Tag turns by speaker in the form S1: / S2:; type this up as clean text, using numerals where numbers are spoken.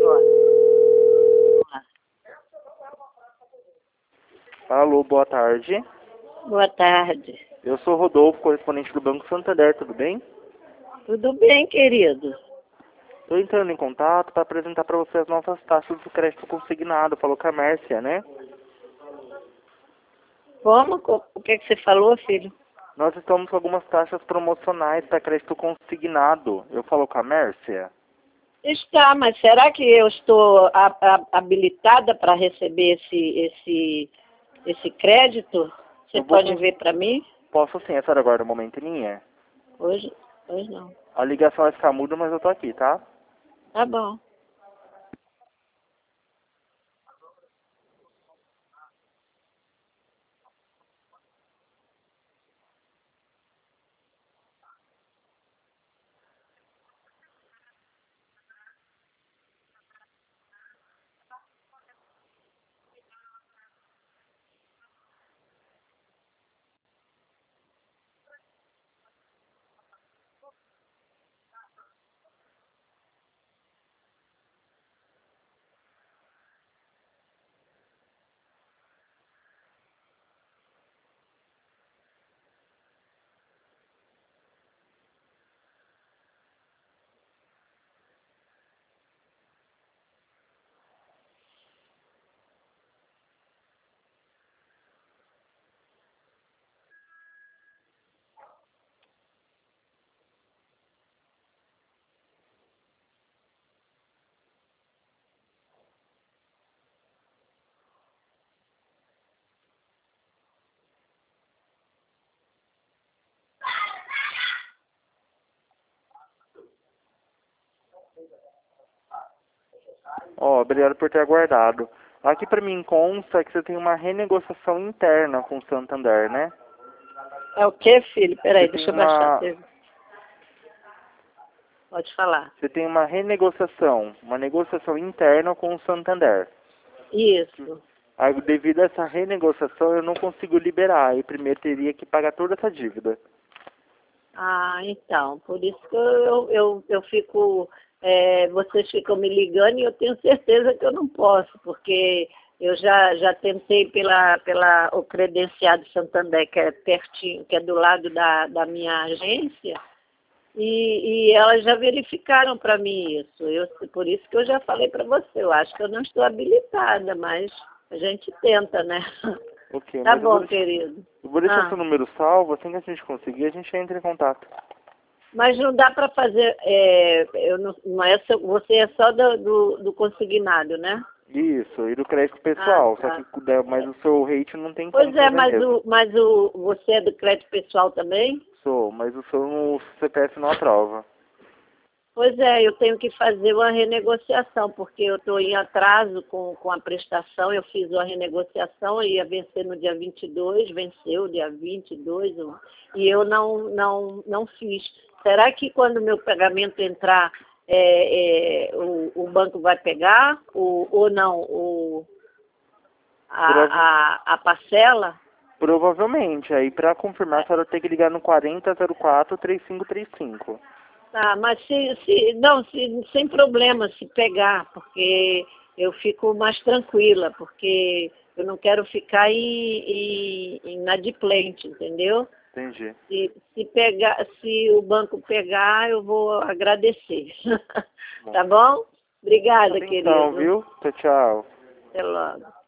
S1: agora. Vamos lá.
S2: Alô, boa tarde.
S1: Boa tarde.
S2: Eu sou Rodolfo, correspondente do Banco Santander, tudo bem?
S1: Tudo bem, querido?
S2: Estou entrando em contato para apresentar para você as nossas taxas do crédito consignado. Falou com a Mércia, né?
S1: Como? O que você falou, filho?
S2: Nós estamos com algumas taxas promocionais para crédito consignado. Eu falo com a Mércia?
S1: Está, mas será que eu estou habilitada para receber esse crédito? Você
S2: Eu vou
S1: pode
S2: com-
S1: ver para mim?
S2: Posso sim, a senhora aguarda um momento em linha?
S1: Hoje não.
S2: A ligação vai ficar muda, mas eu tô aqui, tá?
S1: Tá bom.
S2: Ó, obrigado por ter aguardado. Aqui para mim consta que você tem uma renegociação interna com o Santander, né?
S1: É o quê, filho? Peraí,
S2: Você tem
S1: deixa eu baixar a
S2: uma...
S1: TV. Pode falar.
S2: Você tem uma negociação interna com o Santander.
S1: Isso.
S2: Aí, devido a essa renegociação, eu não consigo liberar. E primeiro teria que pagar toda essa dívida.
S1: Ah, então, por isso que eu fico, vocês ficam me ligando e eu tenho certeza que eu não posso, porque eu já tentei o credenciado Santander, que é pertinho, que é do lado da minha agência, e elas já verificaram para mim isso. Por isso que eu já falei para você, eu acho que eu não estou habilitada, mas a gente tenta, né?
S2: Ok,
S1: Tá
S2: mas
S1: bom, querido.
S2: eu vou deixar
S1: Ah.
S2: seu número salvo. Assim que a gente conseguir, a gente entra em contato.
S1: Mas não dá para fazer, não é você é só do consignado, né?
S2: Isso, e do crédito pessoal. Só
S1: Tá.
S2: que mas o seu rate não tem como
S1: Pois é,
S2: fazer mesmo.
S1: você é do crédito pessoal também?
S2: Sou, mas o seu CPF não aprova.
S1: Pois é, eu tenho que fazer uma renegociação, porque eu estou em atraso com a prestação, eu fiz uma renegociação, ia vencer no dia 22, venceu dia 22, e eu não fiz. Será que quando o meu pagamento entrar, o banco vai pegar, ou não, a parcela?
S2: Provavelmente. Aí, para confirmar, a senhora tem que ligar no 4004-3535.
S1: Tá, mas sem problema se pegar, porque eu fico mais tranquila, porque eu não quero ficar inadimplente, entendeu?
S2: Entendi.
S1: Se o banco pegar, eu vou agradecer. Tá bom? Obrigada,
S2: Então,
S1: querido.
S2: viu? Tchau, tchau.
S1: Até logo.